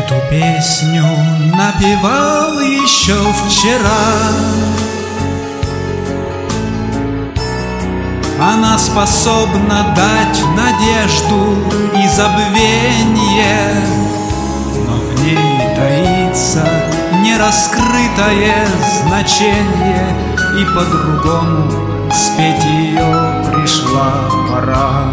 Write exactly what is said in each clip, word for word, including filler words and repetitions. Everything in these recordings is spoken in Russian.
Эту песню напевал еще вчера. Она способна дать надежду и забвенье, но в ней таится нераскрытое значение, и по-другому спеть ее пришла пора.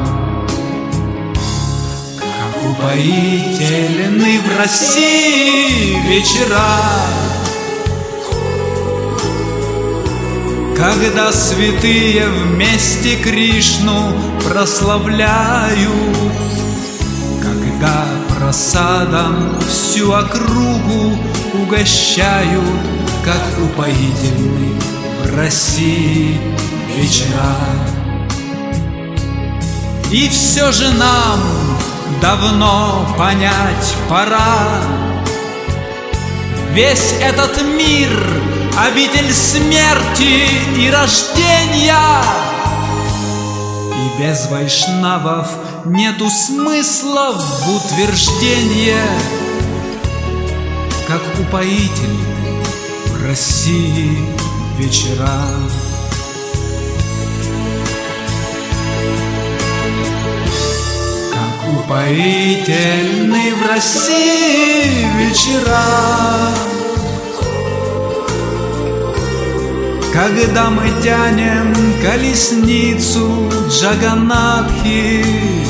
Как упоительны в России вечера, когда святые вместе Кришну прославляют, когда просадом всю округу угощают, как упоительны в России вечера. И все же нам давно понять пора: весь этот мир — обитель смерти и рождения, и без вайшнавов нету смысла в утверждение, как упоительны в России вечера. Как упоительны в России вечера, когда мы тянем колесницу Джаганнатхи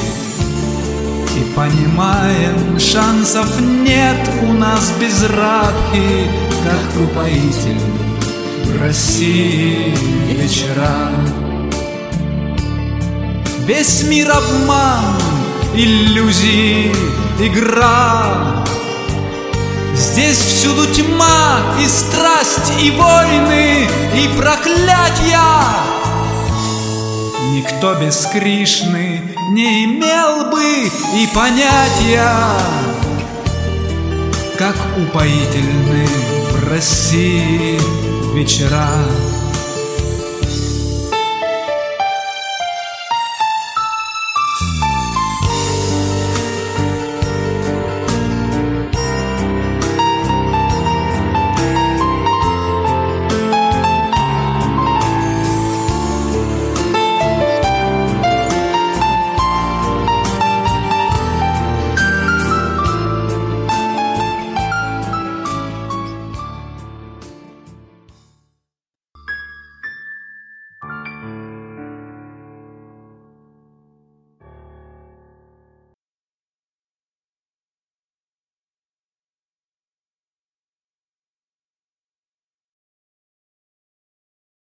и понимаем, шансов нет у нас без Радхи, как упоительны в России вечера. Весь мир обман, иллюзии, игра. Здесь всюду тьма и страсть, и войны, и проклятья. Никто без Кришны не имел бы и понятия, как упоительны в России вечера.